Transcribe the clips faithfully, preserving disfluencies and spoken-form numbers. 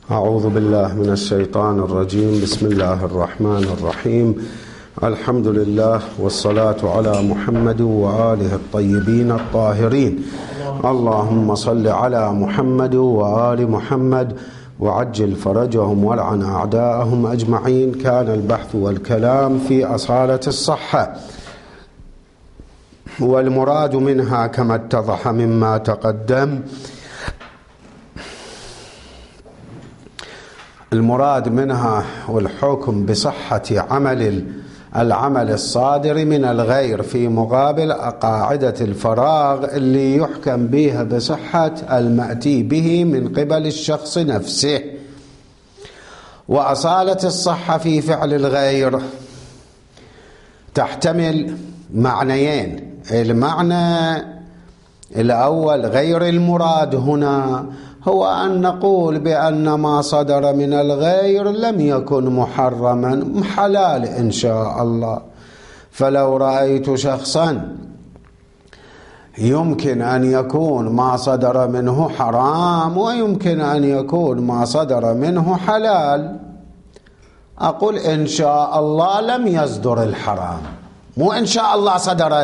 أعوذ بالله من الشيطان الرجيم. بسم الله الرحمن الرحيم. الحمد لله والصلاة على محمد وآله الطيبين الطاهرين. اللهم صل على محمد وآل محمد وعجل فرجهم والعن أعداءهم أجمعين. كان البحث والكلام في أصالة الصحة، والمراد منها كما اتضح مما تقدم المراد منها والحكم بصحة عمل العمل الصادر من الغير في مقابل قاعدة الفراغ اللي يحكم بها بصحة المأتي به من قبل الشخص نفسه. وأصالة الصحة في فعل الغير تحتمل معنيين. المعنى الأول غير المراد هنا هو أن نقول بأن ما صدر من الغير لم يكن محرما، حلال إن شاء الله. فلو رأيت شخصا يمكن أن يكون ما صدر منه حرام ويمكن أن يكون ما صدر منه حلال، أقول إن شاء الله لم يصدر الحرام، مو إن شاء الله صدر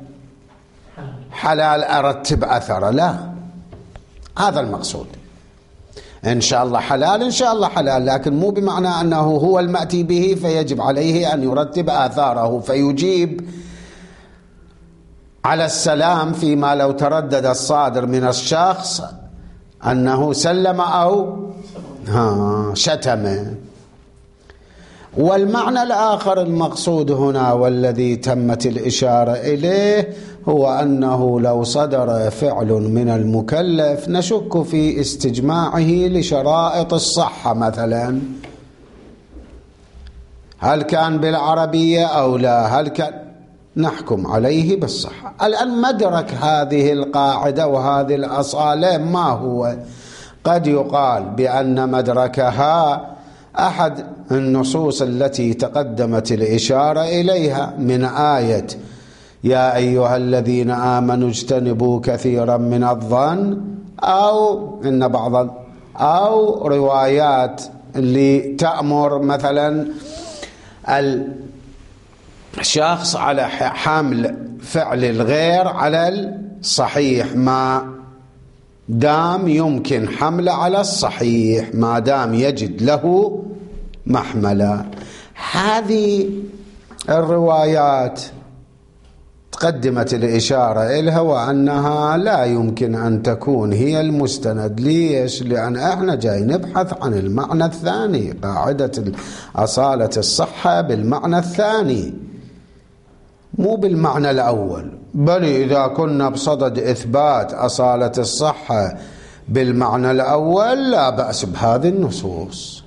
الحلال أرتب أثره، لا، هذا المقصود. إن شاء الله حلال إن شاء الله حلال، لكن مو بمعنى أنه هو المأتي به فيجب عليه أن يرتب آثاره فيجيب على السلام فيما لو تردد الصادر من الشخص أنه سلم أو ها شتم. والمعنى الآخر المقصود هنا والذي تمت الإشارة إليه هو أنه لو صدر فعل من المكلف نشك في استجماعه لشرائط الصحة، مثلا هل كان بالعربية أو لا، هل كان نحكم عليه بالصحة. الآن مدرك هذه القاعدة وهذه الأصالة ما هو؟ قد يقال بأن مدركها أحد النصوص التي تقدمت الإشارة إليها من آية يا أيها الذين آمنوا اجتنبوا كثيرا من الظن، أو إن بعض أو روايات اللي تأمر مثلا الشخص على حمل فعل الغير على الصحيح ما دام يمكن حمله على الصحيح، ما دام يجد له محملا. هذه الروايات تقدمت الإشارة إليها وأنها لا يمكن أن تكون هي المستند. ليش؟ لأن احنا جاي نبحث عن المعنى الثاني، قاعدة أصالة الصحة بالمعنى الثاني مو بالمعنى الأول. بل إذا كنا بصدد إثبات أصالة الصحة بالمعنى الأول لا بأس بهذه النصوص.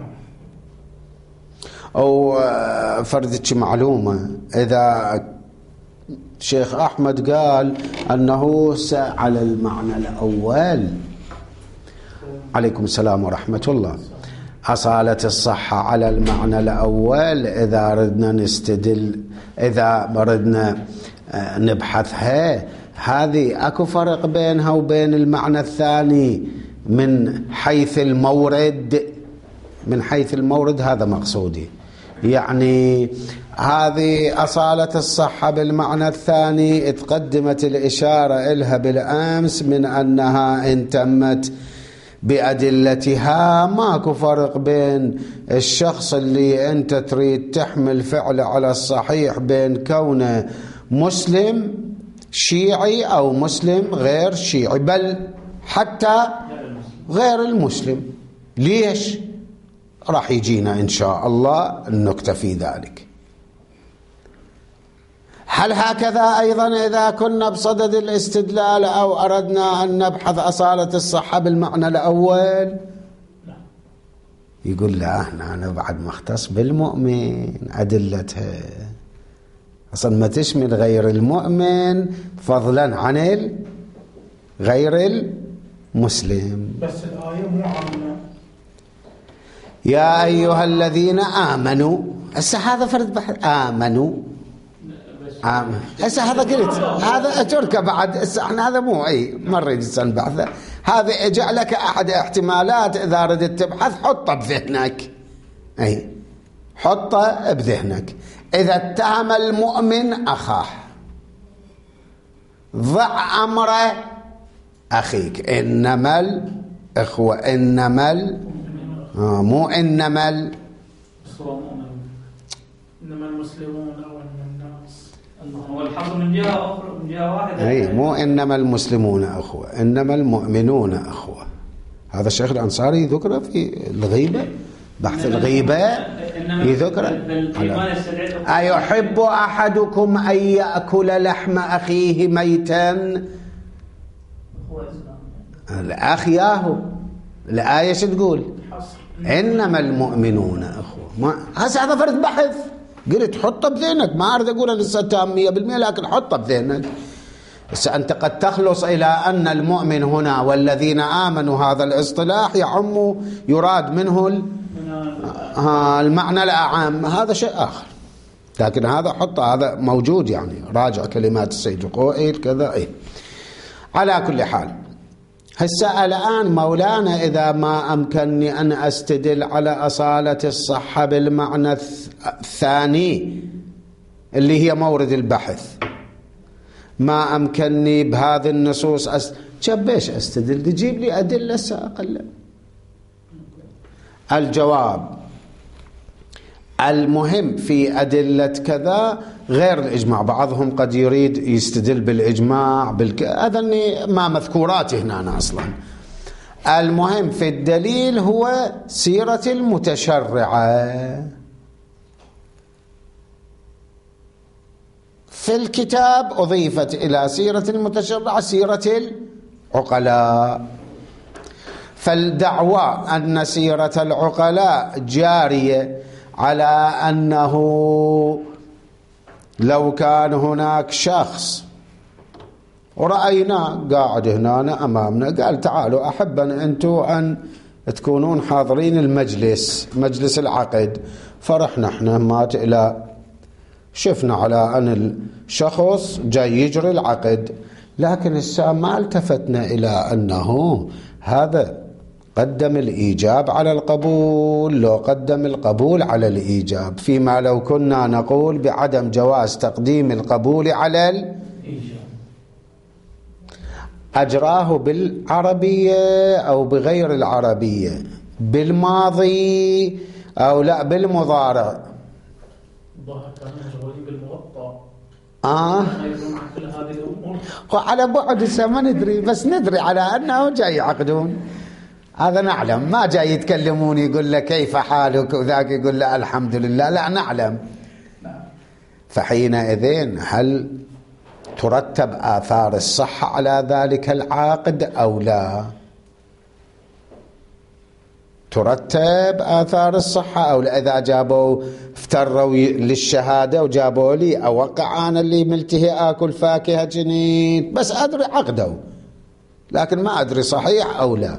أو فردتش معلومة، إذا شيخ أحمد قال أنه على المعنى الأول، عليكم السلام ورحمة الله، أصالة الصحة على المعنى الأول، إذا ردنا نستدل إذا ردنا نبحثها، هذه أكو فرق بينها وبين المعنى الثاني من حيث المورد. من حيث المورد هذا مقصودي، يعني هذه أصالة الصحة بالمعنى الثاني تقدمت الإشارة إلها بالأمس من أنها إن تمت بأدلتها ماكو فرق بين الشخص اللي أنت تريد تحمل فعله على الصحيح بين كونه مسلم شيعي أو مسلم غير شيعي، بل حتى غير المسلم. ليش؟ راح يجينا إن شاء الله النكتة في ذلك. هل هكذا أيضا إذا كنا بصدد الاستدلال أو أردنا أن نبحث أصالة الصحة بالمعنى الأول؟ يقول لا، احنا أنا بعد مختص بالمؤمن أدلتها أصلا ما تشمل غير المؤمن فضلا عن غير المسلم. بس الآية مو عامة. يا أيها الذين آمنوا، هسه هذا فرد بحث، آمنوا آمن. هسه هذا قلت هذا أتركه بعد، هسه احنا هذا مو أي مرة جسن بحثه، هذا اجعلك أحد احتمالات إذا ردت تبحث حطه بذهنك، أي حطه بذهنك. إذا اتهم المؤمن أخاه ضع أمر أخيك. إنما الإخوة، إنما ال... آه مو إنما ال... إنما المسلمون أو الناس، هو الحظ من جهة أخرى، من جهة واحدة. أي مو إنما المسلمون أخوة، إنما المؤمنون أخوة. هذا الشيخ الأنصاري ذكره في الغيبة، بحث الغيبة يذكره. أيحب أحدكم أن يأكل لحم أخيه ميتا؟ الأخ ياهو الآية شو تقول؟ إنما المؤمنون أخوة. هسه هذا فرد بحث، قلت حطه بذهنك، ما أريد أقول لسه تام مية بالمية، لكن حطه بذهنك. بس أنت قد تخلص إلى أن المؤمن هنا والذين آمنوا هذا الاصطلاح يعم يراد منه المعنى الأعام، هذا شيء آخر. لكن هذا حطه، هذا موجود يعني، راجع كلمات السيد القوئي كذا. إيه على كل حال، هسه الآن مولانا إذا ما أمكنني أن أستدل على أصالة الصحة بالمعنى الثاني اللي هي مورد البحث، ما أمكنني بهذه النصوص أست... شبيش أستدل؟ تجيب لي أدلة أقل. الجواب المهم في أدلة كذا غير الإجماع. بعضهم قد يريد يستدل بالإجماع بالك... هذا ما مذكورات هنا أنا أصلا. المهم في الدليل هو سيرة المتشرعة. في الكتاب أضيفت إلى سيرة المتشرعة سيرة العقلاء، فالدعوى أن سيرة العقلاء جارية على أنه لو كان هناك شخص ورأينا قاعد هنا أمامنا قال تعالوا أحب أن أنتم أن تكونون حاضرين المجلس، مجلس العقد، فرحنا احنا مات إلى شفنا على أن الشخص جاي يجري العقد، لكن الساعة ما التفتنا إلى أنه هذا قدم الإيجاب على القبول، لو قدم القبول على الإيجاب، فيما لو كنا نقول بعدم جواز تقديم القبول على الإيجاب. أجراه بالعربية أو بغير العربية، بالماضي أو لا بالمضارع. آه على بعد ما ندري، بس ندري على أنه جاي يعقدون، هذا نعلم. ما جاي يتكلمون يقول له كيف حالك وذاك يقول له الحمد لله، لا نعلم. فحينئذ هل ترتب آثار الصحة على ذلك العاقد أو لا؟ ترتب آثار الصحة أو لا؟ إذا جابوا افتروا للشهادة وجابوا لي أوقع أنا اللي ملتهي آكل فاكهة جنين، بس أدري عقدوا لكن ما أدري صحيح أو لا.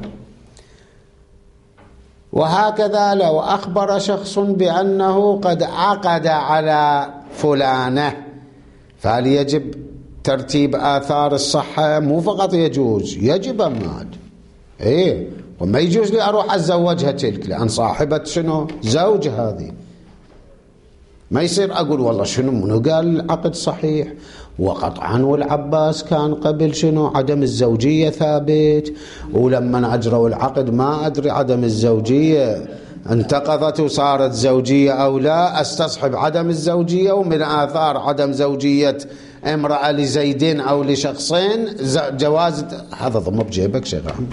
وهكذا لو أخبر شخص بأنه قد عقد على فلانة، فهل يجب ترتيب آثار الصحة؟ مو فقط يجوز، يجب أماد. إيه، وما يجوز لي أروح أتزوجها تلك، لأن صاحبة شنو؟ زوج هذه. ما يصير أقول والله شنو منو قال العقد صحيح، وقطعا والعباس كان قبل شنو عدم الزوجية ثابت، ولما أجروا العقد ما أدري عدم الزوجية انتقضت وصارت زوجية أو لا، استصحب عدم الزوجية، ومن آثار عدم زوجية امرأة لزيدين أو لشخصين جواز. هذا ضم بجيبك شيخ عم.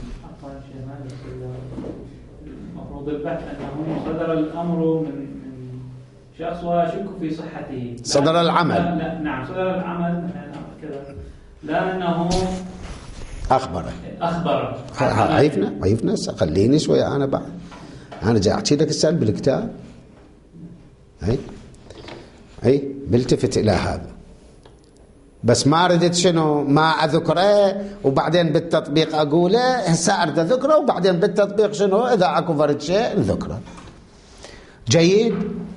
المفروض البحث أنه صدر الأمر من شخص ويشك في صحته، صدر العمل. لا لا نعم صدر العمل كذا، لا أنه أخبره أخبره عيفنا عيفنا خليني شوي أنا بعد، أنا جاي أحكي لك السؤال بالكتاب. هاي هاي بلتفت إلى هذا، بس ما ردت شنو ما أذكره وبعدين بالتطبيق أقوله، هسه أرد أذكره وبعدين بالتطبيق شنو إذا أكو فرد شيء نذكره. جيد.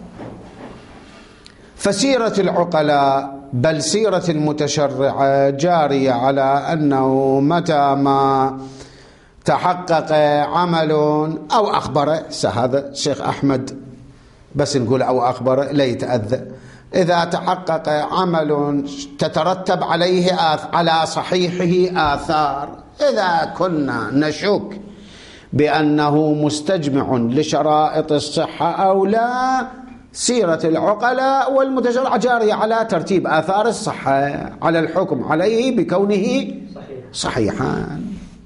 فسيرة العقلاء بل سيرة المتشرعة جارية على أنه متى ما تحقق عمل أو أخبر، هذا الشيخ أحمد بس نقول أو أخبر لا يتأذى. إذا تحقق عمل تترتب عليه على صحيحه آثار، إذا كنا نشك بأنه مستجمع لشرائط الصحة أو لا، سيرة العقلاء والمتشرع جارية على ترتيب آثار الصحة، على الحكم عليه بكونه صحيحا.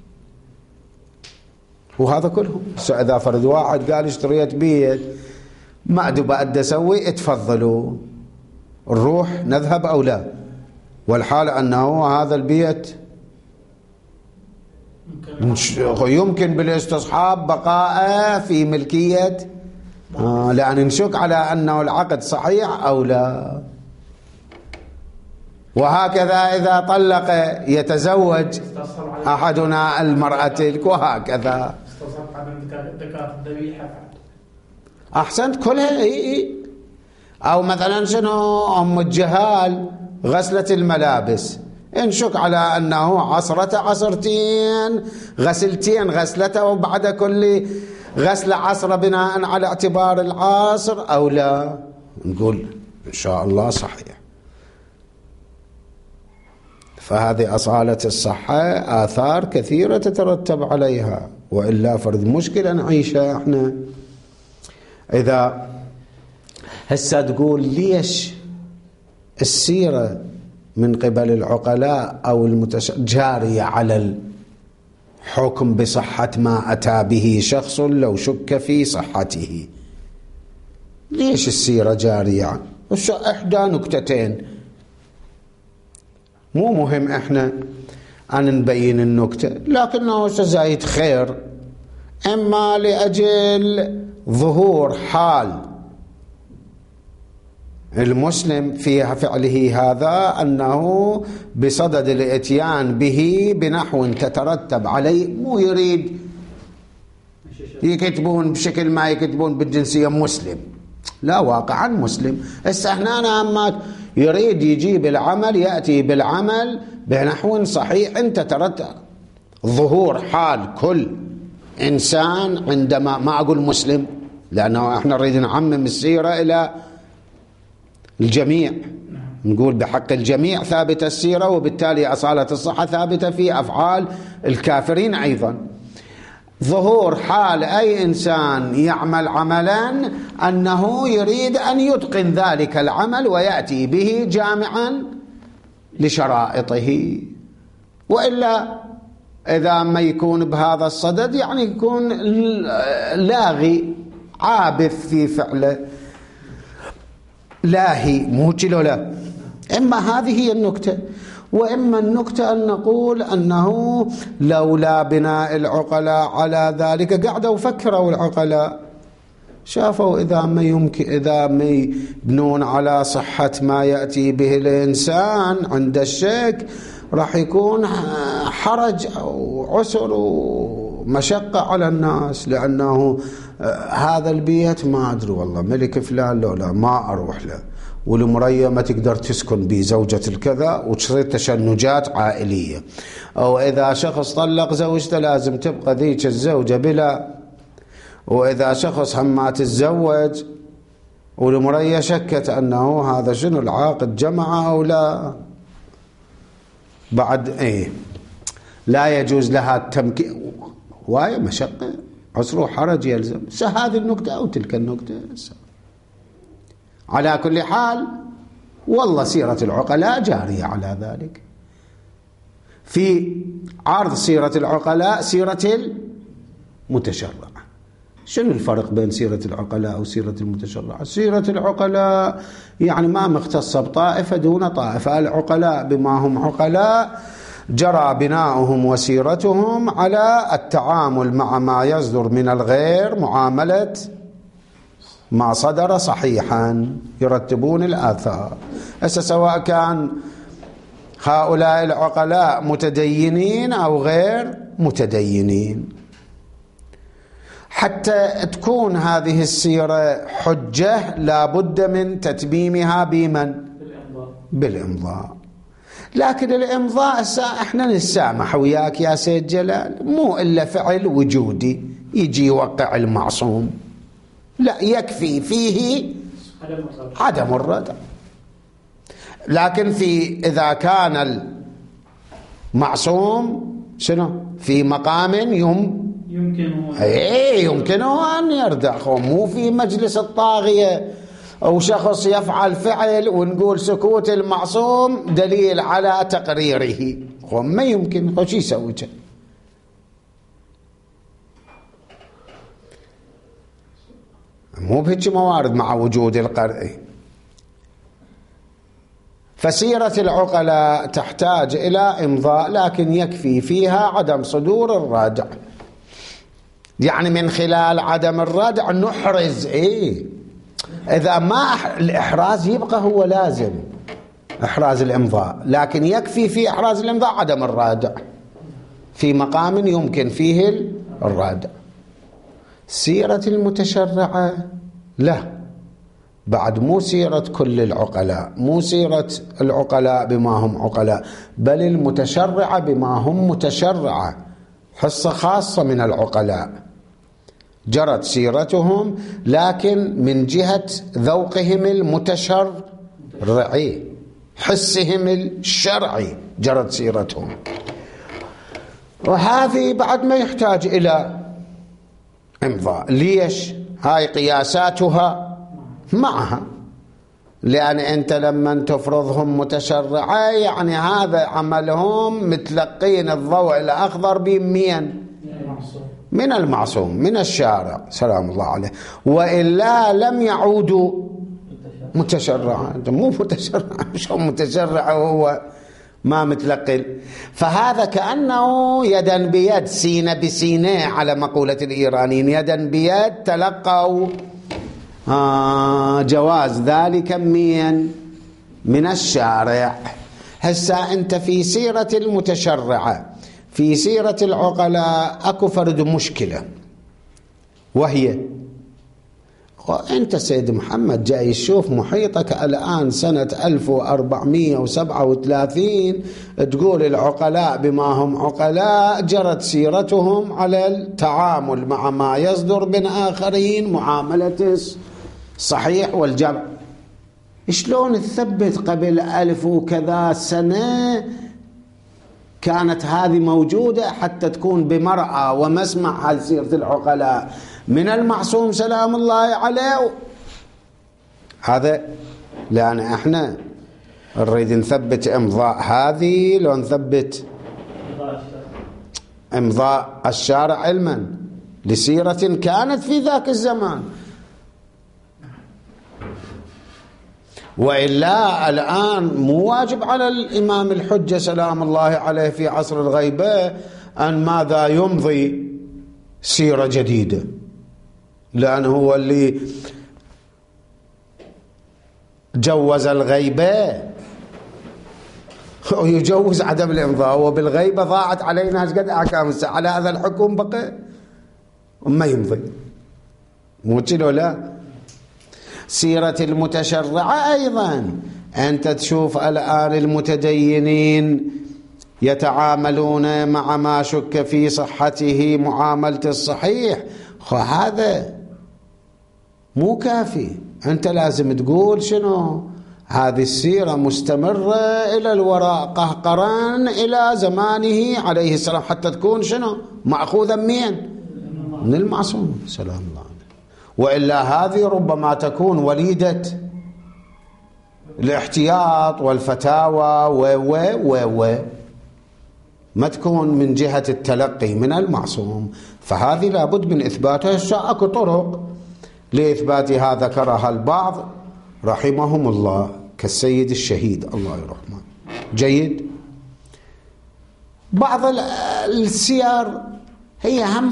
وهذا كله. إذا فرد واحد قال اشتريت بيت ما أدري بأدي أسوي، اتفضلوا نروح نذهب أو لا، والحال أنه هذا البيت يمكن بالاستصحاب بقاء في ملكية، آه لأن نشك على أنه العقد صحيح أو لا. وهكذا إذا طلق يتزوج أحدنا المرأة تلك، وهكذا أحسنت كلها. إيه أو مثلا شنو أم الجهال غسلة الملابس، انشك على أنه عصرة عصرتين غسلتين غسلته، وبعد كل غسل عصر بناء على اعتبار العصر أو لا، نقول إن شاء الله صحيح. فهذه أصالة الصحة آثار كثيرة تترتب عليها، وإلا فرد مشكلة نعيشها احنا. إذا هسه تقول ليش السيرة من قبل العقلاء أو المتش... جارية على الحكم بصحة ما أتى به شخص لو شك في صحته؟ ليش السيرة جارية؟ إحدى نكتتين، مو مهم إحنا أن نبين النكتة، لكنه زايد خير، إما لأجل ظهور حال المسلم في فعله هذا أنه بصدد الاتيان به بنحو تترتب عليه، مو يريد يكتبون بشكل ما يكتبون بالجنسية مسلم، لا واقعا مسلم. استهنانا أما يريد يجيب العمل يأتي بالعمل بنحو صحيح تترتب ظهور حال كل إنسان عندما، ما أقول مسلم لأنه احنا نريد نعمم السيرة إلى الجميع، نقول بحق الجميع ثابتة السيرة، وبالتالي أصالة الصحة ثابتة في أفعال الكافرين أيضا. ظهور حال أي إنسان يعمل عملا أنه يريد أن يتقن ذلك العمل ويأتي به جامعا لشرائطه، وإلا إذا ما يكون بهذا الصدد يعني يكون لاغي عابث في فعله، لاهي، مو كيلو لا. إما هذه هي النكتة، وإما النكتة أن نقول أنه لولا بناء العقلاء على ذلك، قعدوا فكروا العقلاء شافوا إذا ما يمكن، إذا ما يبنون على صحة ما يأتي به الإنسان عند الشك راح يكون حرج أو عسر ومشقة على الناس، لأنه هذا البيت ما أدري والله ملك فلان لو لا ما أروح له، والمرية ما تقدر تسكن بزوجة الكذا، وتصير تشنجات عائلية. أو إذا شخص طلق زوجته لازم تبقى ذيك الزوجة بلا، وإذا شخص هم ما تتزوج والمرية شكت أنه هذا شنو العاقد جمع أو لا، بعد إيه لا يجوز لها التمكين، واي مشقة عسر وحرج يلزم. هذه النكتة أو تلك النكتة. على كل حال والله سيرة العقلاء جارية على ذلك. في عرض سيرة العقلاء سيرة المتشرع. شنو الفرق بين سيرة العقلاء وسيرة المتشرع؟ سيرة العقلاء يعني ما مختصة بطائفة دون طائفة، العقلاء بما هم عقلاء جرى بناؤهم وسيرتهم على التعامل مع ما يصدر من الغير معاملة ما صدر صحيحا، يرتبون الآثار. سواء كان هؤلاء العقلاء متدينين أو غير متدينين، حتى تكون هذه السيرة حجة لا بد من تتميمها بمن؟ بالإمضاء. لكن الإمضاء احنا نسامح وياك يا سيد جلال، مو إلا فعل وجودي يجي يوقع المعصوم، لا يكفي فيه عدم الردع. لكن في إذا كان المعصوم شنو في مقام يم يمكنه ايه يمكنه أن يردع، مو في مجلس الطاغية أو شخص يفعل فعل ونقول سكوت المعصوم دليل على تقريره، ما يمكن. هو شو يسوي؟ مو بهيك موارد مع وجود القرء. فسيرة العقلاء تحتاج إلى إمضاء، لكن يكفي فيها عدم صدور الردع. يعني من خلال عدم الردع نحرز. إيه إذا ما الإحراز يبقى هو لازم إحراز الإمضاء، لكن يكفي في إحراز الإمضاء عدم الردع في مقام يمكن فيه الردع. سيرة المتشرعة لا، بعد مو سيرة كل العقلاء، مو سيرة العقلاء بما هم عقلاء، بل المتشرعة بما هم متشرعة، حصة خاصة من العقلاء جرت سيرتهم، لكن من جهة ذوقهم المتشرعي، حسهم الشرعي جرت سيرتهم. وهذه بعد ما يحتاج إلى إمضاء. ليش؟ هاي قياساتها معها، لأن أنت لما تفرضهم متشرعة يعني هذا عملهم متلقين الضوء الأخضر بمين؟ من المعصوم من الشارع سلام الله عليه، وإلا لم يعودوا متشرعا. مو متشرع، شو متشرع وهو ما متلقي؟ فهذا كأنه يدا بيد سينة بسينة على مقولة الإيرانيين، يدا بيد تلقوا آه جواز ذلك من من الشارع. هسا أنت في سيرة المتشرعة، في سيرة العقلاء أكو فرد مشكلة، وهي أنت سيد محمد جاي تشوف محيطك الآن سنة ألف وأربعمئة وسبعة وثلاثين، تقول العقلاء بما هم عقلاء جرت سيرتهم على التعامل مع ما يصدر من آخرين معاملة الصحيح والجمع. شلون تثبت قبل ألف وكذا سنة كانت هذه موجودة حتى تكون بمرأة ومسمع على سيرة العقلاء من المعصوم سلام الله عليه؟ هذا لأن احنا نريد نثبت إمضاء هذه، لو نثبت إمضاء الشارع علما لسيرة كانت في ذاك الزمان. وإلا الآن مو واجب على الإمام الحجة سلام الله عليه في عصر الغيبة أن ماذا يمضي سيرة جديدة، لأنه هو اللي جوز الغيبة ويجوز عدم الإمضاء، وبالغيبة ضاعت علينا قد أحكام الساعة، على هذا الحكم بقى وما يمضي. مو كده لا؟ سيرة المتشرعة أيضا أنت تشوف الآن المتدينين يتعاملون مع ما شك في صحته معاملة الصحيح، هذا مو كافي. أنت لازم تقول شنو هذه السيرة مستمرة إلى الوراء قهقرا إلى زمانه عليه السلام، حتى تكون شنو مأخوذا من من المعصوم سلام الله عليه. وإلا هذه ربما تكون وليدة الاحتياط والفتاوى و و و و ما تكون من جهة التلقي من المعصوم، فهذه لابد من إثباتها. أكو طرق لإثباتها ذكرها البعض رحمهم الله كالسيد الشهيد الله يرحمه. جيد. بعض السير هي هم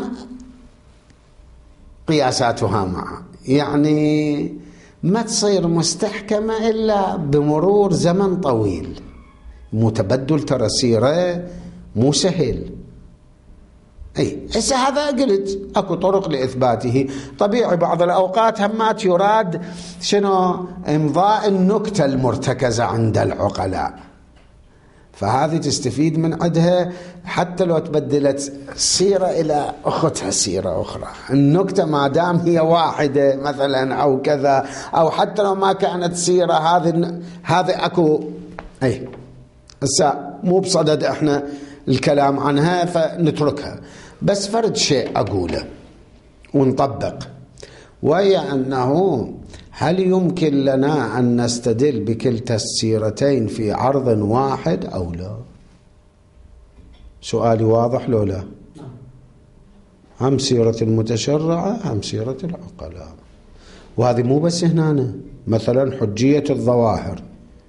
قياساتها معه، يعني ما تصير مستحكمة إلا بمرور زمن طويل. متبدل ترى سيرة مو سهل. اي هسه هذا قلت اكو طرق لاثباته. طبيعي بعض الاوقات همات يراد شنو امضاء النكته المرتكزه عند العقلاء، فهذه تستفيد من عندها حتى لو تبدلت سيرة إلى أختها سيرة أخرى. النكتة ما دام هي واحدة مثلا أو كذا، أو حتى لو ما كانت سيرة هذه هذه أكو أي هسه مو بصدد إحنا الكلام عنها فنتركها، بس فرد شيء أقوله ونطبق، وهي أنه هل يمكن لنا أن نستدل بكلتا السيرتين في عرض واحد أو لا؟ سؤالي واضح لو لا؟ هم سيرة المتشرعة هم سيرة العقلاء. وهذه مو بس هنا، مثلا حجية الظواهر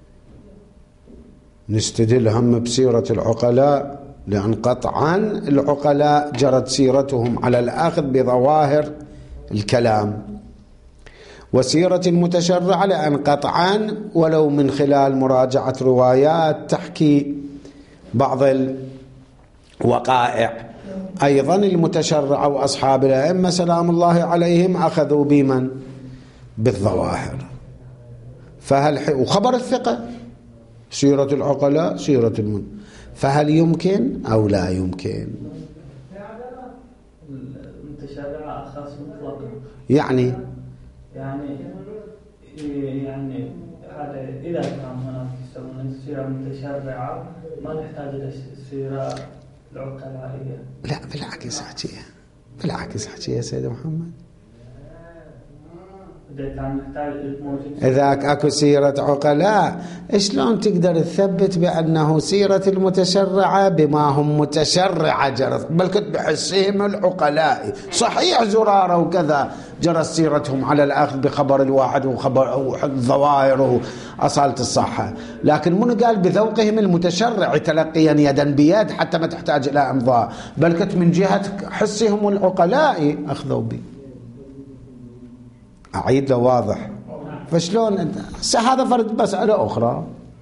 نستدل هم بسيرة العقلاء، لأن قطعا العقلاء جرت سيرتهم على الأخذ بظواهر الكلام، وسيرة المتشرع لأن قطعا ولو من خلال مراجعة روايات تحكي بعض الوقائع. أيضا المتشرع وأصحاب الأئمة سلام الله عليهم أخذوا بمن؟ بالظواهر. فهل وخبر الثقة سيرة العقلاء سيرة المن، فهل يمكن أو لا يمكن؟ المتشرع أخص مطلقا، يعني يعني يعني هذا إذا كان هناك يسمون السيرة المتشرعة ما نحتاج إلى السيرة العقلائية. لا بالعكس حكيها، بالعكس حكيها يا سيد محمد. إذا كان محتاج موجود إذا أكو سيرة عقلاء شلون تقدر تثبت بأنه سيرة المتشرعة بما هم متشرعة جرت، بل كنت بحسهم العقلاء. صحيح زرارة وكذا جرت سيرتهم على الأخذ بخبر الواحد وخبر الظواهر وأصالة الصحة، لكن من قال بذوقهم المتشرع تلقيا يدا بيد حتى ما تحتاج إلى أمضاء، بل كنت من جهة حسهم العقلاء أخذوا به. أعيد له واضح؟ فشلون انت هذا فرد مسألة أخرى.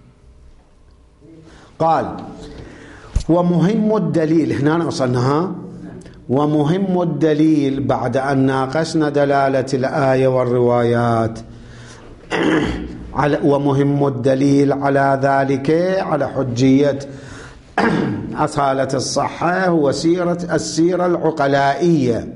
قال ومهم الدليل، هنا وصلناها. ومهم الدليل بعد أن ناقشنا دلالة الآية والروايات على ومهم الدليل على ذلك على حجية أصالة الصحة هو سيرة السيرة العقلائية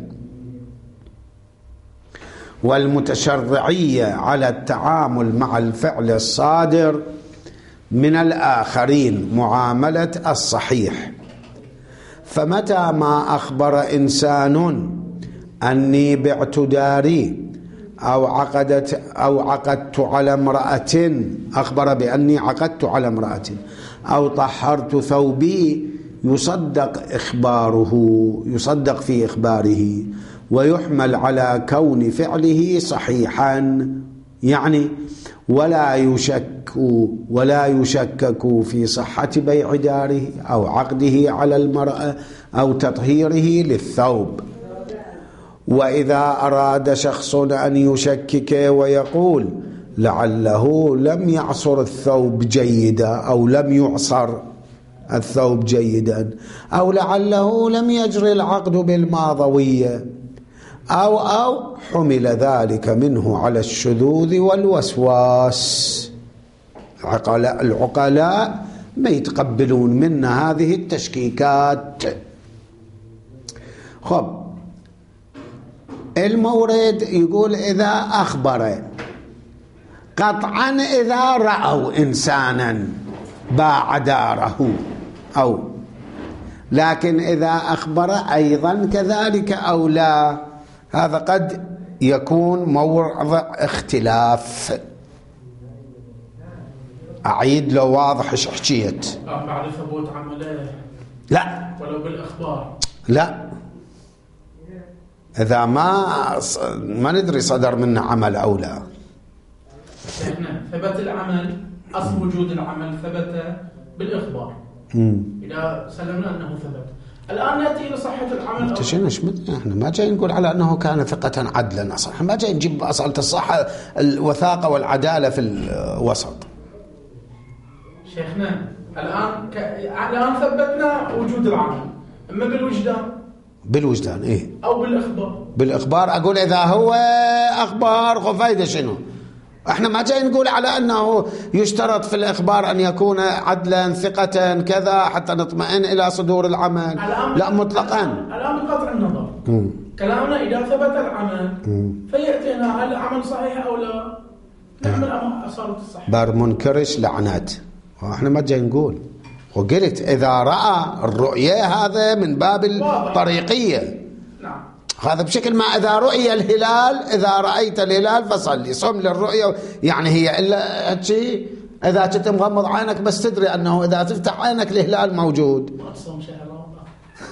والمتشرعية على التعامل مع الفعل الصادر من الآخرين معاملة الصحيح. فمتى ما أخبر إنسان أني بعت داري أو عقدت أو عقدت على امرأة، أخبر بأني عقدت على امرأة أو طهرت ثوبي، يصدق إخباره، يصدق في إخباره ويحمل على كون فعله صحيحا، يعني ولا يشك ولا يشكك في صحة بيع داره أو عقده على المرأة أو تطهيره للثوب. وإذا أراد شخص أن يشكك ويقول لعله لم يعصر الثوب جيدا أو لم يعصر الثوب جيدا أو لعله لم يجري العقد بالماضوية أو أو حمل ذلك منه على الشذوذ والوسواس، العقلاء, العقلاء ما يتقبلون منا هذه التشكيكات. خب المورد يقول إذا أخبر، قطعا إذا رأوا إنسانا باع داره أو، لكن إذا أخبر أيضا كذلك أو لا، هذا قد يكون موضع اختلاف. أعيد لو واضح إيش حكيت؟ بعد ثبوت عمله لا ولو بالإخبار لا، إذا ما ما ندري صدر منه عمل أو لا. احنا ثبت العمل، أصل وجود العمل ثبت بالإخبار. مم. إذا سلمنا أنه ثبت، الآن نأتي إلى صحة العمل. تشينش احنا ما جاي نقول على أنه كان ثقة عدلا، أصلا ما جاي نجيب أصالة الصحة الوثاقة والعدالة في الوسط. شيخنا الآن ك... الآن ثبتنا وجود العمل، إما بالوجدان بالوجدان إيه أو بالإخبار. بالإخبار أقول إذا هو أخبار خفايدة شنو احنا ما جاي نقول على أنه يشترط في الإخبار أن يكون عدلا ثقة كذا حتى نطمئن إلى صدور العمل، لا مطلقا. الآن بقطع النظر مم. كلامنا إذا ثبت العمل مم. فيأتينا هل العمل صحيح أو لا، نعمل أصالة الصحة. بار منكرش لعنات، واحنا ما جاي نقول. وقلت إذا رأى الرؤية هذا من باب الطريقية. نعم. هذا بشكل ما إذا رؤي الهلال، إذا رأيت الهلال فصلي، صم للرؤية. يعني هي إلا شيء إذا كنت مغمض عينك بس تدري أنه إذا تفتح عينك الهلال موجود. ما تصوم شهر رمضان.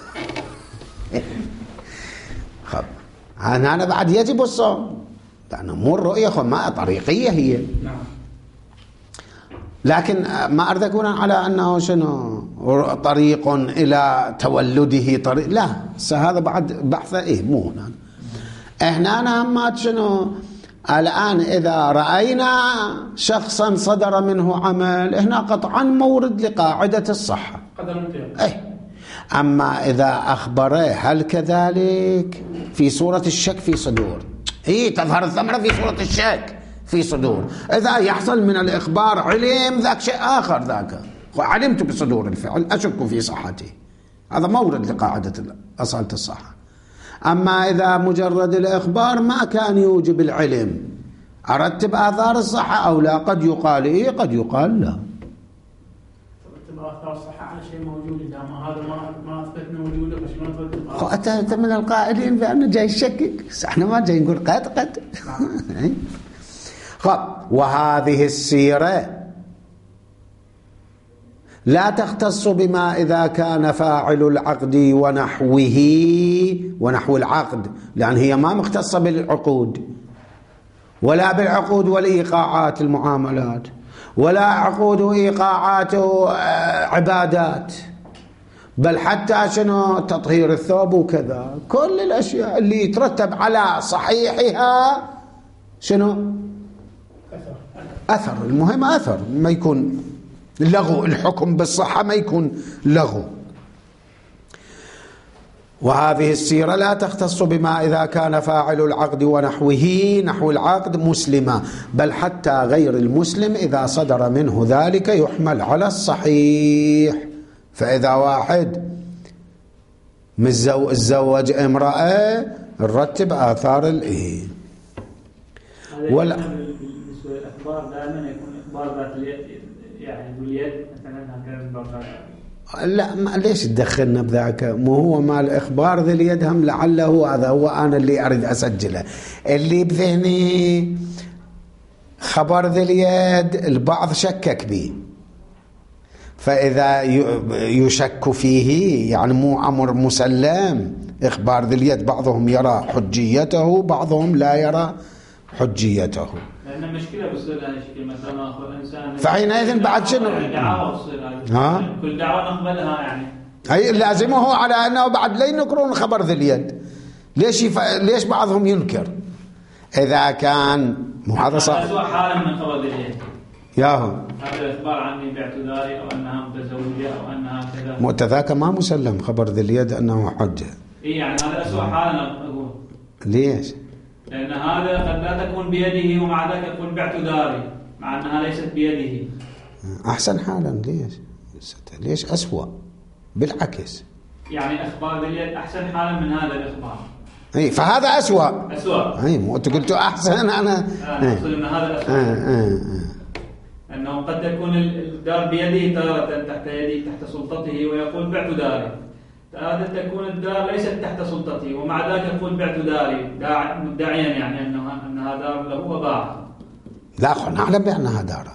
خب أنا أنا بعد يجب الصوم، لأنه مو الرؤية خو ما طريقية هي. نعم. لكن ما أريد أقول على أنه شنو طريق إلى تولده طريق، لا هذا بعد بحثه. إيه مو هنا إحنا أنا ما شنو الآن إذا رأينا شخصا صدر منه عمل هنا قطعا مورد لقاعدة الصحة. إيه. أما إذا أخبره هل كذلك في صورة الشك في صدور، إيه تظهر الثمرة في صورة الشك في صدور. إذا يحصل من الإخبار علم ذاك شيء آخر، ذاك علمت بصدور الفعل أشك في صحته، هذا مورد لقاعدة أصالة الصحة. أما إذا مجرد الإخبار ما كان يوجب العلم، أرتب آثار الصحة أو لا؟ قد يقال إيه قد يقال لا. أرتب آثار الصحة على شيء موجود، إذا ما هذا ما ما أثبتنا وجوده فشلون ترتب؟ أنت أنت من القائلين بأنه جاي يشكك، إحنا ما جاي نقول قد قد. خب وهذه السيرة لا تختص بما إذا كان فاعل العقد ونحوه ونحو العقد، لأن هي ما مختصة بالعقود ولا بالعقود والإيقاعات المعاملات ولا عقود وإيقاعات عبادات، بل حتى شنو تطهير الثوب وكذا، كل الأشياء اللي يترتب على صحيحها شنو أثر. المهم أثر، ما يكون لغو، الحكم بالصحة ما يكون لغو. وهذه السيرة لا تختص بما إذا كان فاعل العقد ونحوه نحو العقد مسلما، بل حتى غير المسلم إذا صدر منه ذلك يحمل على الصحيح. فإذا واحد متزوج امرأة نرتب آثار الإيه. ولا الإخبار دائما يكون إخبار ذات اليد، يعني باليد مثلا هكذا. لا ما ليش تدخلنا بذاك؟ مو هو مال إخبار ذي اليد هم لعله هذا هو أنا اللي أريد أسجله. اللي بذهني خبر ذي اليد البعض شكك به، فإذا يشك فيه يعني مو أمر مسلم. إخبار ذي اليد بعضهم يرى حجيته بعضهم لا يرى حجيته، لأن مشكلة بصير هذا الشكل. مثلا أخذ إنسان فحينئذ بعد شنو دعوة تصير ها؟ كل دعوة نقبلها يعني. هي لازمه على أنه بعد لا ينكرون خبر ذي اليد. ليش يف... ليش بعضهم ينكر إذا كان مو هذا صح؟ أسوأ حالا من خبر ذي اليد ياهو هذا الإخبار عني بعت داري أو أنها متزوجة أو أنها كذا. مؤتذاك ما مسلم خبر ذي اليد أنه حجة. إيه يعني هذا أسوأ حالا أقول. ليش؟ لأن هذا قد لا تكون بيده ومع ذلك يقول بعت داري مع أنها ليست بيده. أحسن حالا. ليش؟ ليش أسوأ؟ بالعكس يعني أخبار ذي اليد أحسن حالا من هذا الإخبار. اي فهذا أسوأ. أسوأ. اي مو انت قلت احسن انا. أقصد أن هذا أسوأ. آه آه آه. أنه قد تكون الدار بيده تارة تحت يدي تحت سلطته ويقول بعت داري، هذا تكون الدار ليست تحت سلطتي ومع ذلك يقول بعت داري مدعيا يعني أنها أنها دار له وباعها. لا خو نعلم بأنها دار.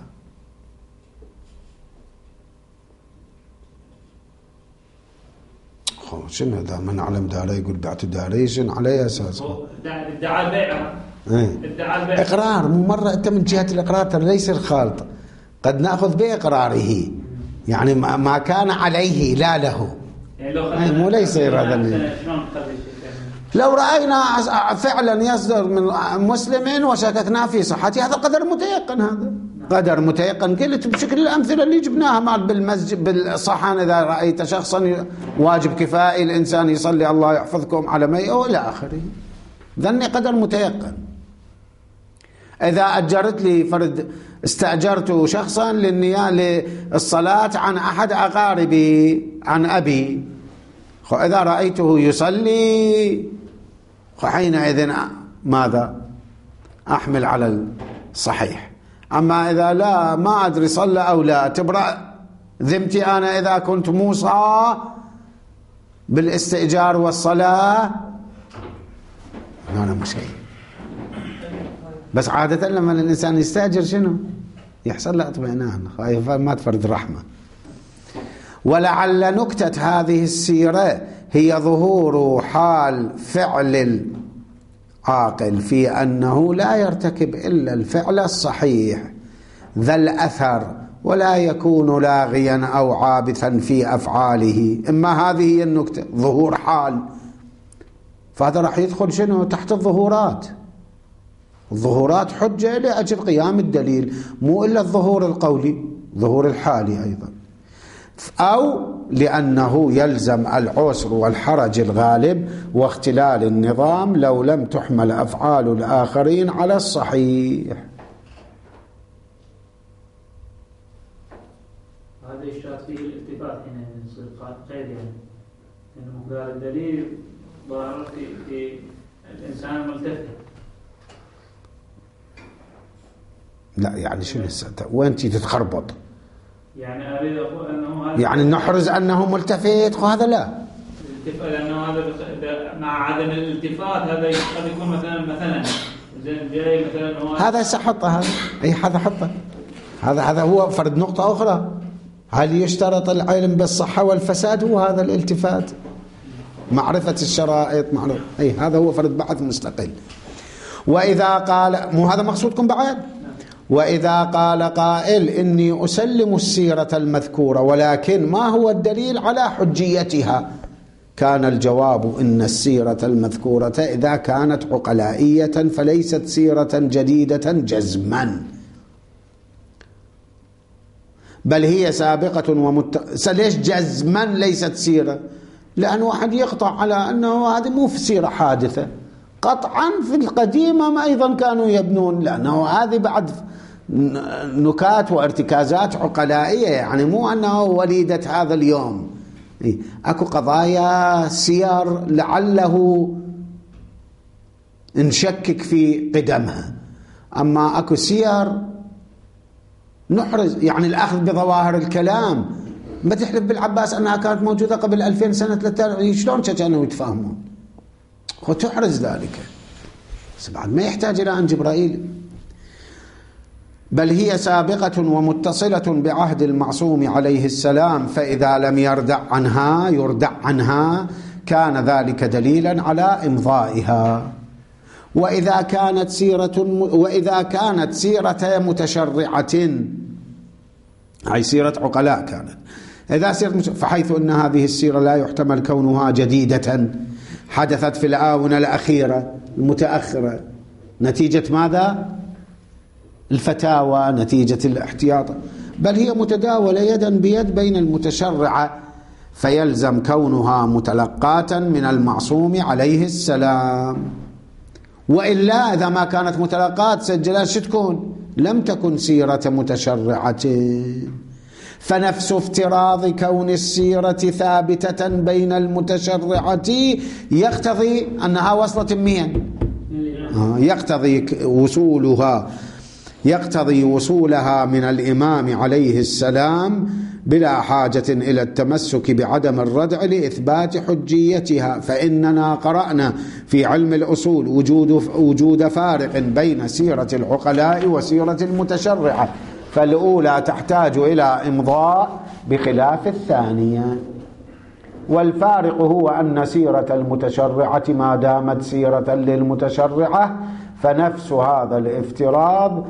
خو شنو إذا ما نعلم داره يقول بعت داري شنو على أساس؟ ادعى بيعها. ادعى البيع. إقرار مو مرة أنت من جهة الإقرار ترى ليس الخالط، قد نأخذ بإقراره يعني ما كان عليه لا له. يعني مو ليس هذا. لو رأينا فعلا يصدر من مسلم وشككنا في صحته هذا قدر متيقن. هذا قدر متيقن. قلت بشكل الأمثلة اللي جبناها مال بالمسجد بالصحن إذا رأيت شخصا واجب كفائي الإنسان يصلي الله يحفظكم على مي أو إلى آخره، ذني قدر متيقن. إذا أجرت لي فرد، استأجرت شخصا للصلاة عن أحد أقاربي عن أبي، إذا رأيته يصلي حينئذ ماذا؟ أحمل على الصحيح. أما إذا لا، ما أدري صلى أو لا، تبرأ ذمتي أنا إذا كنت موصى بالاستئجار والصلاة، أنا مش شيء. بس عادة لما الإنسان يستأجر شنو يحصل له؟ اطمئنان، خايف ما تفرد رحمة. ولعل نكتة هذه السيرة هي ظهور حال فعل العاقل في أنه لا يرتكب إلا الفعل الصحيح ذا الأثر، ولا يكون لاغيا أو عابثا في أفعاله. إما هذه هي النكتة، ظهور حال، فهذا راح يدخل شنو تحت الظهورات. الظهورات حجة لأجل قيام الدليل، مو إلا الظهور القولي، ظهور الحالي أيضا. أو لأنه يلزم العسر والحرج الغالب واختلال النظام لو لم تحمل أفعال الآخرين على الصحيح. هذا الشرط فيه الالتفات هنا يصير قيد، يعني إنه مقدار الدليل ظاهر في, في الإنسان الملتفت. لا يعني شنو وين تي تتخربط؟ يعني أريد أقول أنه هذا يعني نحرز أنه ملتفت، وهذا لا، لأنه هذا مع عدم الالتفات هذا قد يكون مثلا مثلا زين جاي مثلا هذا سحطه، هذا أي هذا حطه، هذا هذا هو فرد نقطة أخرى. هل يشترط العلم بالصحة والفساد؟ هو هذا الالتفات، معرفة الشرائط، معرفة أي هذا هو فرد بحث مستقل. وإذا قال، مو هذا مقصودكم بعد؟ وإذا قال قائل إني أسلم السيرة المذكورة ولكن ما هو الدليل على حجيتها، كان الجواب إن السيرة المذكورة إذا كانت عقلائية فليست سيرة جديدة جزما، بل هي سابقة ومت... ليش جزما ليست سيرة؟ لأن واحد يقطع على أنه هذه مو في سيرة حادثة، قطعا في القديمة أيضا كانوا يبنون، لأنه هذه بعد نكات وارتكازات عقلائية، يعني مو أنه وليدة هذا اليوم. أكو قضايا سير لعله نشكك في قدمها، أما أكو سير نحرز، يعني الأخذ بظواهر الكلام. ما تحلف بالعباس أنها كانت موجودة قبل ألفين سنة ثلاثة، شلون كانوا يتفاهمون؟ وتحرز ذلك، بس بعد ما يحتاج إلى أن جبرائيل. بل هي سابقة ومتصلة بعهد المعصوم عليه السلام، فإذا لم يردع عنها يردع عنها كان ذلك دليلا على إمضائها. وإذا كانت سيرة وإذا كانت سيرة متشرعة، أي سيرة عقلاء كانت، إذا سيرة فحيث أن هذه السيرة لا يحتمل كونها جديدة حدثت في الآونة الأخيرة المتأخرة نتيجة ماذا؟ الفتاوى، نتيجة الاحتياط، بل هي متداولة يدا بيد بين المتشرعة، فيلزم كونها متلقاة من المعصوم عليه السلام. وإلا إذا ما كانت متلقاة سجلات شو تكون؟ لم تكن سيرة متشرعة. فنفس افتراض كون السيرة ثابتة بين المتشرعة يقتضي أنها وصلت مين؟ يقتضي وصولها يقتضي وصولها من الإمام عليه السلام بلا حاجة إلى التمسك بعدم الردع لإثبات حجيتها. فإننا قرأنا في علم الأصول وجود وجود فارق بين سيرة العقلاء وسيرة المتشرعة، فالأولى تحتاج إلى إمضاء بخلاف الثانية. والفارق هو أن سيرة المتشرعة ما دامت سيرة للمتشرعة فنفس هذا الافتراض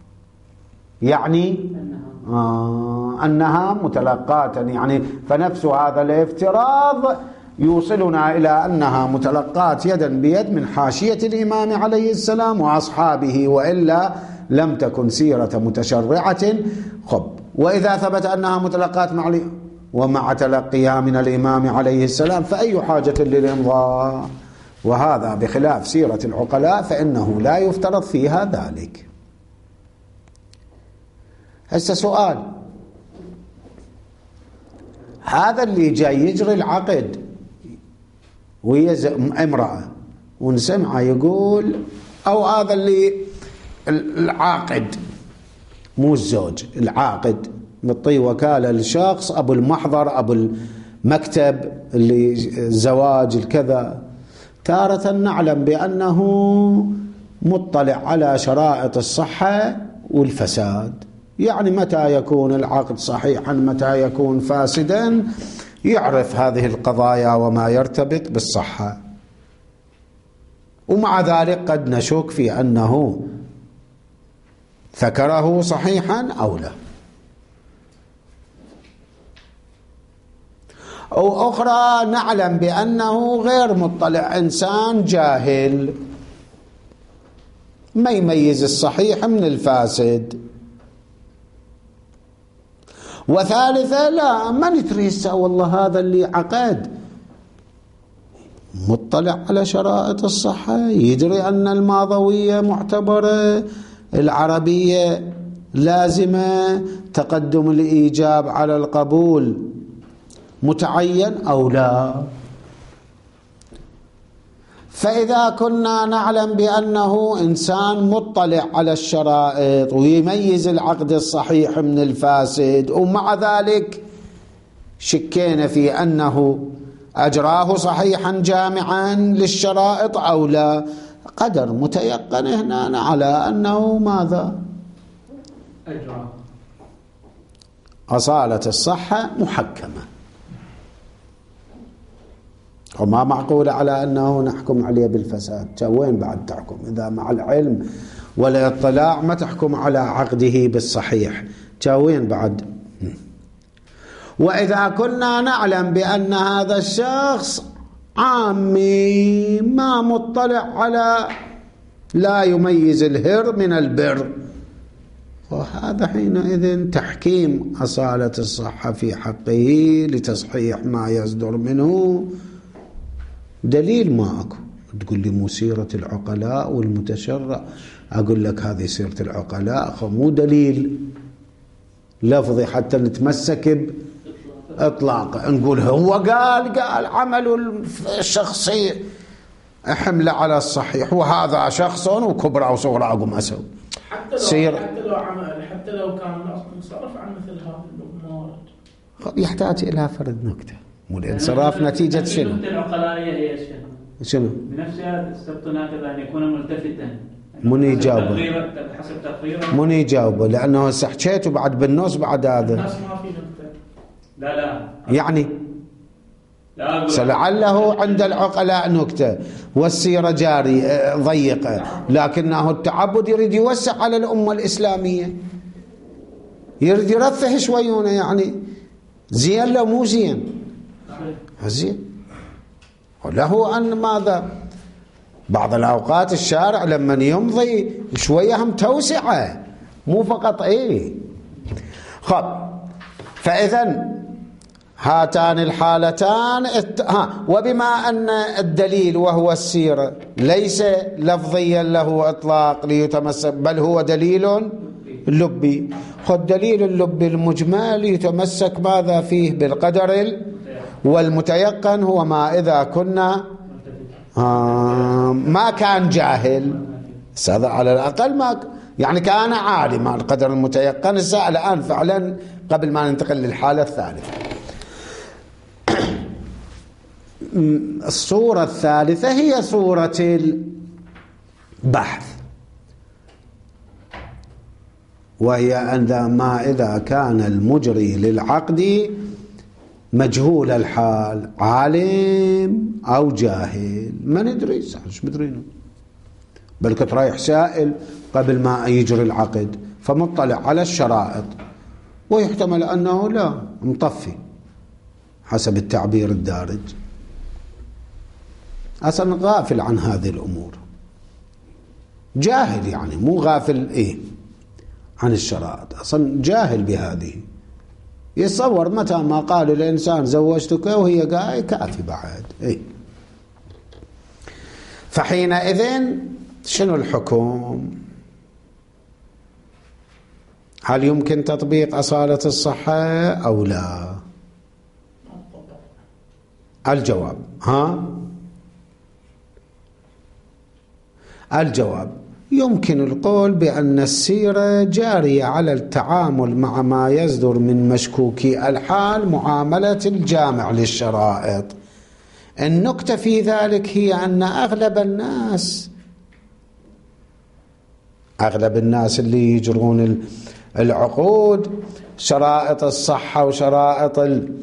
يعني آه أنها متلقاة، يعني فنفس هذا الافتراض يوصلنا إلى أنها متلقاة يدا بيد من حاشية الإمام عليه السلام وأصحابه، وإلا لم تكن سيرة متشرعة. خب، وإذا ثبت أنها متلقاة مع ومع تلقيها من الإمام عليه السلام فأي حاجة للإمضاء؟ وهذا بخلاف سيرة العقلاء فإنه لا يفترض فيها ذلك. هسه سؤال، هذا اللي جاي يجري العقد ويا امرأة ونسمعه يقول، أو هذا اللي العاقد مو الزوج، العاقد مطي وكالة للشخص، أبو المحضر أبو المكتب اللي الزواج الكذا، تارة نعلم بأنه مطلع على شرائط الصحة والفساد، يعني متى يكون العقد صحيحا متى يكون فاسدا، يعرف هذه القضايا وما يرتبط بالصحة. ومع ذلك قد نشك في أنه ذكره صحيحا أو لا. أو أخرى نعلم بأنه غير مطلع، إنسان جاهل ما يميز الصحيح من الفاسد. وثالثة لا، ما ندري والله هذا اللي عقد مطلع على شرائط الصحة، يدري أن الماضوية معتبرة، العربية لازمة، تقدم الإيجاب على القبول متعين أو لا. فإذا كنا نعلم بأنه إنسان مطلع على الشرائط ويميز العقد الصحيح من الفاسد، ومع ذلك شكينا في أنه أجراه صحيحا جامعا للشرائط أو لا، قدر متيقن هنا على أنه ماذا؟ أجراه. أصالة الصحة محكمة، وما معقول على أنه نحكم عليه بالفساد. وين بعد تحكم إذا مع العلم ولا اطلاع ما تحكم على عقده بالصحيح؟ وين بعد؟ وإذا كنا نعلم بأن هذا الشخص عامي ما مطلع على، لا يميز الهر من البر، وهذا حينئذ تحكيم أصالة الصحة في حقه لتصحيح ما يصدر منه دليل ما أكو. تقول لي مو سيرة العقلاء والمتشرع، أقول لك هذه سيرة العقلاء مو دليل لفظي حتى نتمسك بإطلاقه، نقول هو قال قال عمله الشخصي حمله على الصحيح، وهذا شخص وكبره وصغره أقوم أسوي. حتى لو سير حتى لو عمل حتى لو كان انصرف عن مثل هذه الأمور يحتاج إلى فرد نكتة. مو الانصراف نتيجة شنو؟ النكتة العقلانية هي شنو؟ شنو؟ بنفسها استبطن هكذا أن يكون ملتفتا. من يجاوبه؟ حسب تقريره من يجاوبه؟ لأنه هسه حكيت وبعد بالنص بعد هذا. الناس ما في نكتة. لا لا. يعني لا لعله عند العقلاء نكتة والسيرة جاري ضيقة، لكنه التعبد يريد يوسع على الأمة الإسلامية، يريد يرفه شويونه، يعني زين لو مو زين؟ زين. وله أن ماذا بعض الأوقات الشارع لما يمضي شوية هم توسعه، مو فقط إيه. خب، فإذن هاتان الحالتان ات... ها وبما أن الدليل وهو السيرة ليس لفظيا له إطلاق ليتمسك، بل هو دليل لبي، خذ دليل اللبي المجمل يتمسك ماذا فيه؟ بالقدر والمتيقن، هو ما إذا كنا آه ما كان جاهل، هذا على الأقل ما يعني كان عالما. القدر المتيقن الآن فعلا قبل ما ننتقل للحالة الثالثة. الصورة الثالثة هي صورة البحث، وهي أن ما إذا كان المجري للعقد مجهول الحال، عالم أو جاهل، ما ندري مش مدرينه، بل كنت رايح سائل قبل ما يجري العقد فمطلع على الشرائط، ويحتمل أنه لا مطفي حسب التعبير الدارج، أصلا غافل عن هذه الأمور، جاهل يعني مو غافل إيه عن الشرائط، أصلا جاهل بهذه. يتصور متى ما قال الإنسان زوجتك وهي قاعدة كافي بعد إيه. فحينئذ شنو الحكم؟ هل يمكن تطبيق أصالة الصحة أو لا؟ الجواب ها الجواب يمكن القول بأن السيرة جارية على التعامل مع ما يصدر من مشكوكي الحال معاملة الجامع للشرائط. النكتة في ذلك هي أن أغلب الناس أغلب الناس اللي يجرون العقود شرائط الصحة وشرائط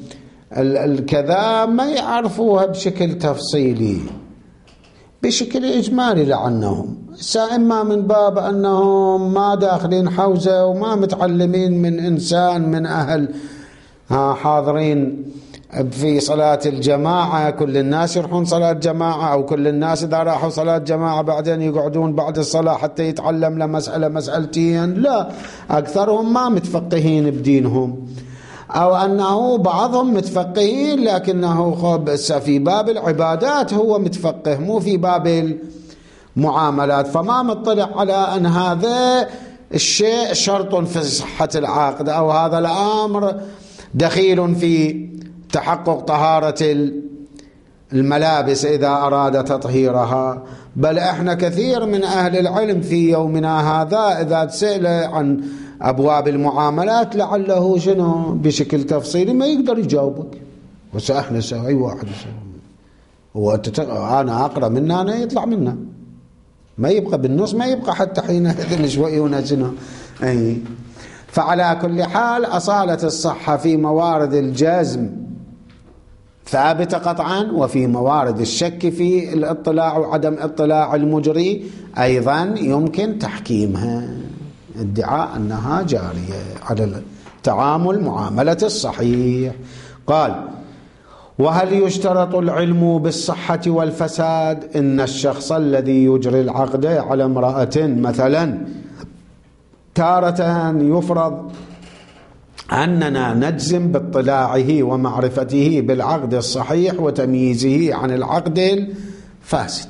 الكذا ما يعرفوها بشكل تفصيلي، بشكل إجمالي لعنهم. إما من باب أنهم ما داخلين حوزة وما متعلمين من إنسان من أهل حاضرين في صلاة الجماعة، كل الناس يروحون صلاة جماعة، أو كل الناس إذا راحوا صلاة جماعة بعدين يقعدون بعد الصلاة حتى يتعلم له مسألة مسألتين. لا، أكثرهم ما متفقهين بدينهم، أو أنه بعضهم متفقهين لكنه في باب العبادات هو متفقه مو في باب المعاملات، فما مطلع على أن هذا الشيء شرط في صحة العقد، أو هذا الأمر دخيل في تحقق طهارة الملابس إذا أراد تطهيرها. بل إحنا كثير من أهل العلم في يومنا هذا إذا تسأل عن أبواب المعاملات لعله شنو بشكل تفصيلي ما يقدر يجاوبك. وسأحنا سوى أي واحد هو أنا أقرأ منه أنا يطلع منه، ما يبقى بالنص، ما يبقى حتى حينئذ شوي ونزنه. أي فعلى كل حال أصالة الصحة في موارد الجزم ثابتة قطعا، وفي موارد الشك في الاطلاع وعدم اطلاع المجري أيضا يمكن تحكيمها، ادعاء أنها جارية على التعامل معاملة الصحيح. قال: وهل يشترط العلم بالصحة والفساد؟ إن الشخص الذي يجري العقد على امرأة مثلا تارة يفرض أننا نجزم باطلاعه ومعرفته بالعقد الصحيح وتمييزه عن العقد الفاسد،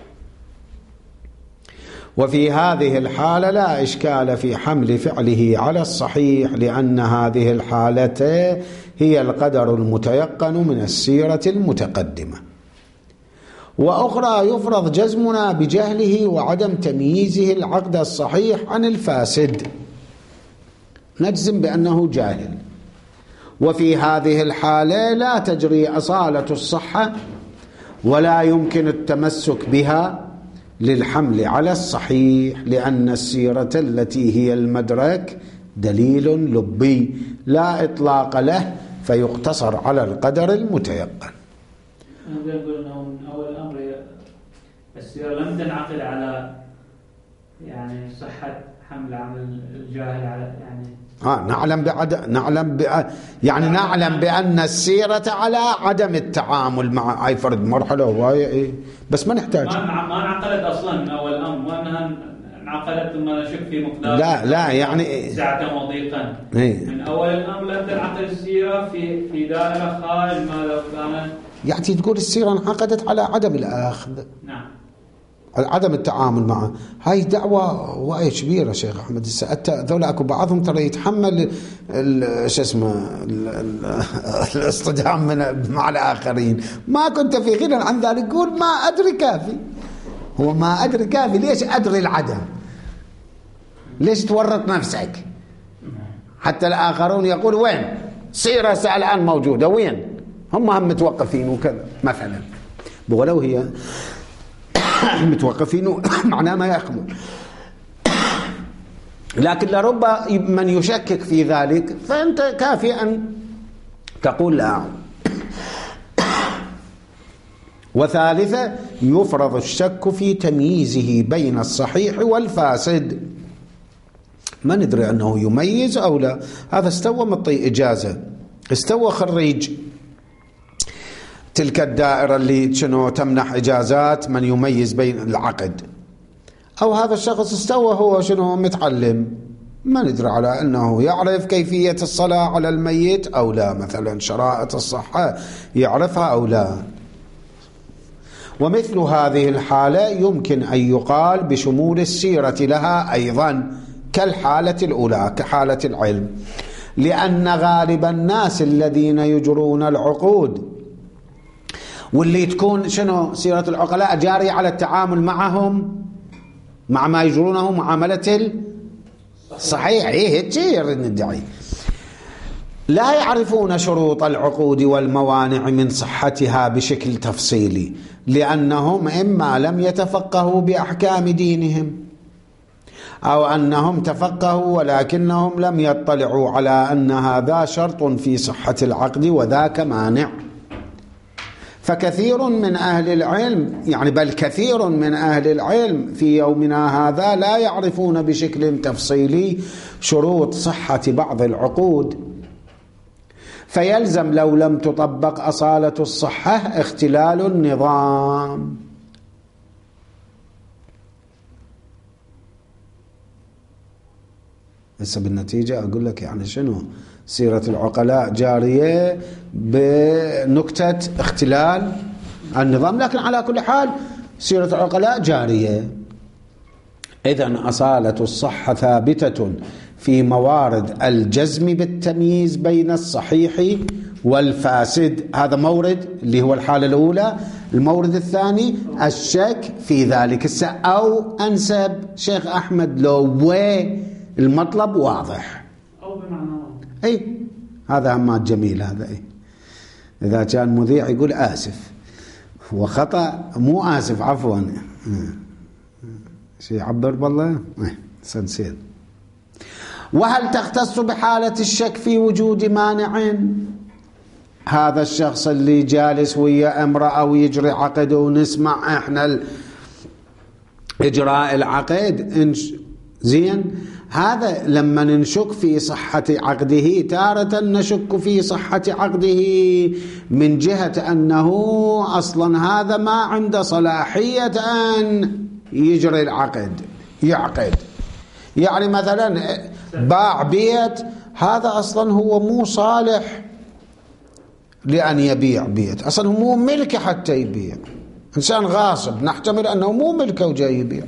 وفي هذه الحالة لا إشكال في حمل فعله على الصحيح، لأن هذه الحالة هي القدر المتيقن من السيرة المتقدمة. وأخرى يفرض جزمنا بجهله وعدم تمييزه العقد الصحيح عن الفاسد، نجزم بأنه جاهل، وفي هذه الحالة لا تجري أصالة الصحة ولا يمكن التمسك بها للحمل على الصحيح، لأن السيرة التي هي المدرك دليل لبي لا إطلاق له فيقتصر على القدر المتيقن. أنا أقول أنه من أول أمر السيرة لم تنعقد على يعني صحة حمل عمل الجاهل على يعني آه نعلم بعد نعلم بأ... يعني نعلم بأن السيرة على عدم التعامل مع أي فرد مرحلة وهي إيه، بس ما نحتاج ما ما انعقدت أصلا من أول أمر، وأنها انعقدت ثم نشك في مقدار لا لا يعني سعة وضيقا. إيه؟ من أول الأمر لم تنعقد السيرة في في دائرة خارج ما لو كانت يعني تقول السيرة انعقدت على عدم الأخذ، نعم، عدم التعامل معه. هاي دعوة وايد كبيرة شيخ أحمد. الساعة ذولا أكو بعضهم ترى يتحمل شو اسمه الاصطدام من مع الآخرين. ما كنت في غنى عن ذلك قول ما أدري كافي. هو ما أدري كافي، ليش أدري العدم؟ ليش تورط نفسك؟ حتى الآخرون يقول وين سيرة الآن موجودة، وين هم هم متوقفين وكذا مثلا، ولو هي متوقفين معناه ما يأخذون. لكن لرب من يشكك في ذلك فأنت كافي أن تقول لا. وثالثة يفرض الشك في تمييزه بين الصحيح والفاسد، ما ندري أنه يميز أو لا. هذا استوى مطي إجازة، استوى خريج تلك الدائرة اللي شنو تمنح إجازات من يميز بين العقد، أو هذا الشخص استوى هو شنو متعلم، ما ندري على أنه يعرف كيفية الصلاة على الميت أو لا، مثلا شرائط الصحة يعرفها أو لا. ومثل هذه الحالة يمكن أن يقال بشمول السيرة لها أيضا كالحالة الأولى كحالة العلم، لأن غالب الناس الذين يجرون العقود واللي تكون شنو سيرة العقلاء جارية على التعامل معهم مع ما يجرونه معاملة الصحيح، إيه هيك ندعي، لا يعرفون شروط العقود والموانع من صحتها بشكل تفصيلي، لأنهم إما لم يتفقهوا بأحكام دينهم أو أنهم تفقهوا ولكنهم لم يطلعوا على أن هذا شرط في صحة العقد وذاك مانع. فكثير من أهل العلم يعني بل كثير من أهل العلم في يومنا هذا لا يعرفون بشكل تفصيلي شروط صحة بعض العقود، فيلزم لو لم تطبق أصالة الصحة اختلال النظام. هسه بالنتيجة أقول لك يعني شنو سيرة العقلاء جارية بنكتة اختلال النظام، لكن على كل حال سيرة العقلاء جارية. إذن أصالة الصحة ثابتة في موارد الجزم بالتمييز بين الصحيح والفاسد، هذا مورد اللي هو الحالة الأولى. المورد الثاني الشك في ذلك، أو أنسب شيخ أحمد لو المطلب واضح أو بمعنى أي هذا همات جميل. هذا أي إذا كان مذيع يقول آسف وخطأ مو آسف عفوا شيء يعبر بالله سنسير. وهل تختص بحالة الشك في وجود مانع؟ هذا الشخص اللي جالس ويا امرأة ويجري عقد ونسمع احنا إجراء العقد زين، هذا لما نشك في صحة عقده تارة نشك في صحة عقده من جهة أنه أصلا هذا ما عنده صلاحية أن يجري العقد يعقد. يعني مثلا باع بيت، هذا أصلا هو مو صالح لأن يبيع بيت، أصلا هو مو ملكه حتى يبيع، إنسان غاصب نحتمل أنه مو ملكه وجاي يبيع.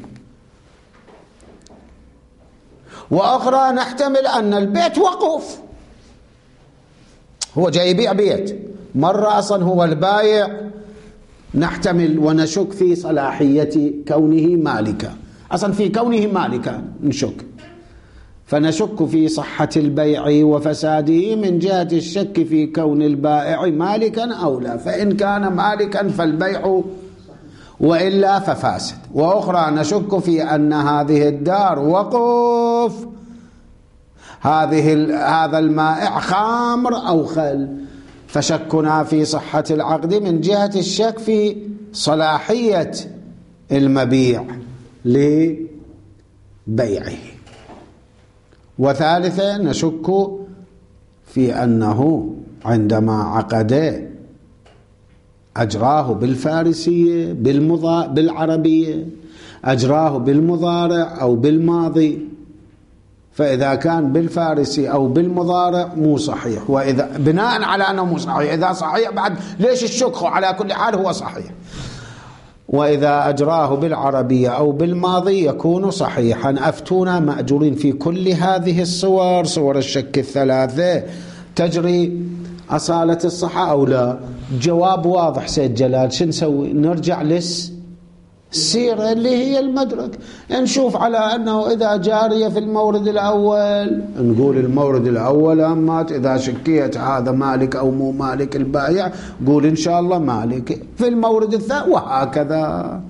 وأخرى نحتمل أن البيت وقف، هو جاي يبيع بيت، مرة أصلا هو البايع نحتمل ونشك في صلاحية كونه مالكا، أصلا في كونه مالكا نشك، فنشك في صحة البيع وفساده من جهة الشك في كون البائع مالكا أو لا، فإن كان مالكا فالبيع وإلا ففاسد. وأخرى نشك في أن هذه الدار وقف، هذه هذا المائع خامر أو خل، فشكنا في صحة العقد من جهة الشك في صلاحية المبيع لبيعه. وثالثا نشك في أنه عندما عقد أجراه بالفارسية بالمضا... بالعربية، أجراه بالمضارع أو بالماضي، فإذا كان بالفارسي أو بالمضارع مو صحيح، وإذا بناء على أنه مو صحيح، إذا صحيح بعد ليش الشك؟ على كل حال هو صحيح. وإذا أجراه بالعربية أو بالماضي يكون صحيحا. أفتونا مأجورين في كل هذه الصور، صور الشك الثلاثة، تجري أصالة الصحة أو لا؟ جواب واضح سيد جلال. شو نسوي؟ نرجع للسيرة اللي هي المدرك، نشوف على أنه إذا جارية في المورد الأول نقول المورد الأول أمات، إذا شكيت هذا مالك أو مو مالك البائع قول إن شاء الله مالك في المورد الثاني، وهكذا.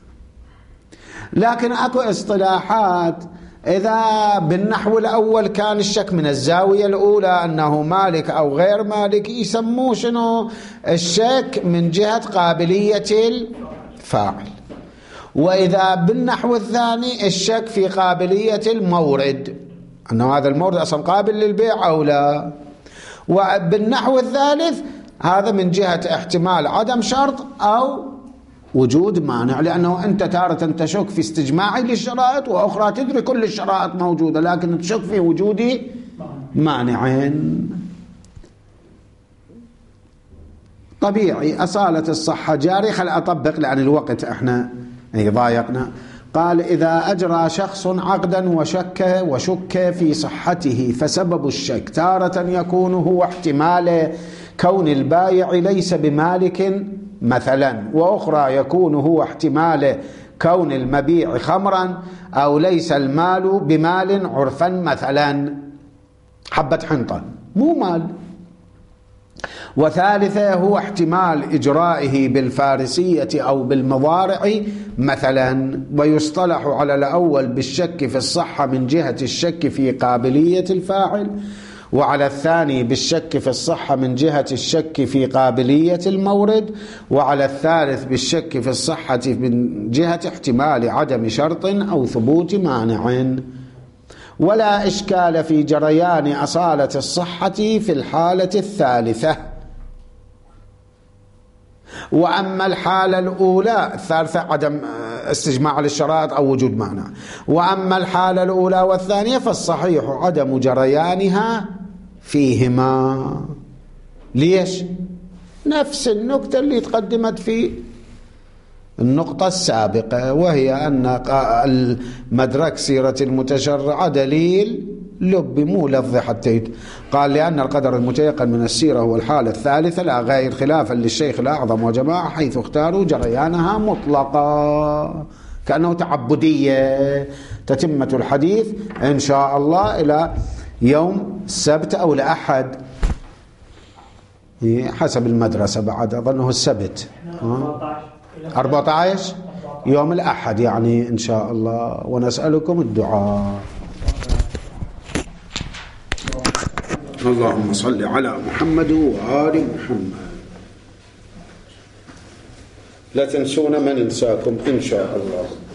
لكن أكو اصطلاحات، إذا بالنحو الأول كان الشك من الزاوية الأولى أنه مالك أو غير مالك، يسموه شنو؟ الشك من جهة قابلية الفاعل. وإذا بالنحو الثاني الشك في قابلية المورد، أنه هذا المورد أصلا قابل للبيع أو لا. وبالنحو الثالث هذا من جهة احتمال عدم شرط أو وجود مانع، لأنه أنت تارة تشك في استجماعي للشرائط، وأخرى تدري كل الشرائط موجودة لكن تشك في وجود مانعين. طبيعي أصالة الصحة جاري. خل أطبق لأن الوقت احنا ضايقنا. قال إذا أجرى شخص عقدا وشك وشك في صحته، فسبب الشك تارة يكون هو احتمال كون البائع ليس بمالك مثلا، وأخرى يكون هو احتمال كون المبيع خمرا، أو ليس المال بمال عرفا مثلا، حبة حنطة مو مال. وثالثة هو احتمال إجرائه بالفارسية أو بالمضارع مثلا. ويصطلح على الأول بالشك في الصحة من جهة الشك في قابلية الفاعل، وعلى الثاني بالشك في الصحة من جهة الشك في قابلية المورد، وعلى الثالث بالشك في الصحة من جهة احتمال عدم شرط أو ثبوت مانع. ولا إشكال في جريان أصالة الصحة في الحالة الثالثة. وأما الحالة الأولى الثالثة عدم استجماع للشرائط أو وجود مانع. وأما الحالة الأولى والثانية فالصحيح عدم جريانها فيهما. ليش؟ نفس النكتة اللي تقدمت في النقطة السابقة، وهي أن المدرك سيرة المتشرع دليل لب مو لفظ حتى. قال لأن القدر المتيقن من السيرة هو الحالة الثالثة لا غير، خلافا للشيخ الأعظم وجماعة حيث اختاروا جريانها مطلقا، كأنه تعبدية. تتمة الحديث إن شاء الله إلى يوم السبت أو الأحد حسب المدرسة، بعد أظنه السبت أربعة عشر يوم الأحد يعني إن شاء الله. ونسألكم الدعاء. اللهم صل على محمد وآل محمد. لا تنسونا ما ننساكم إن شاء الله.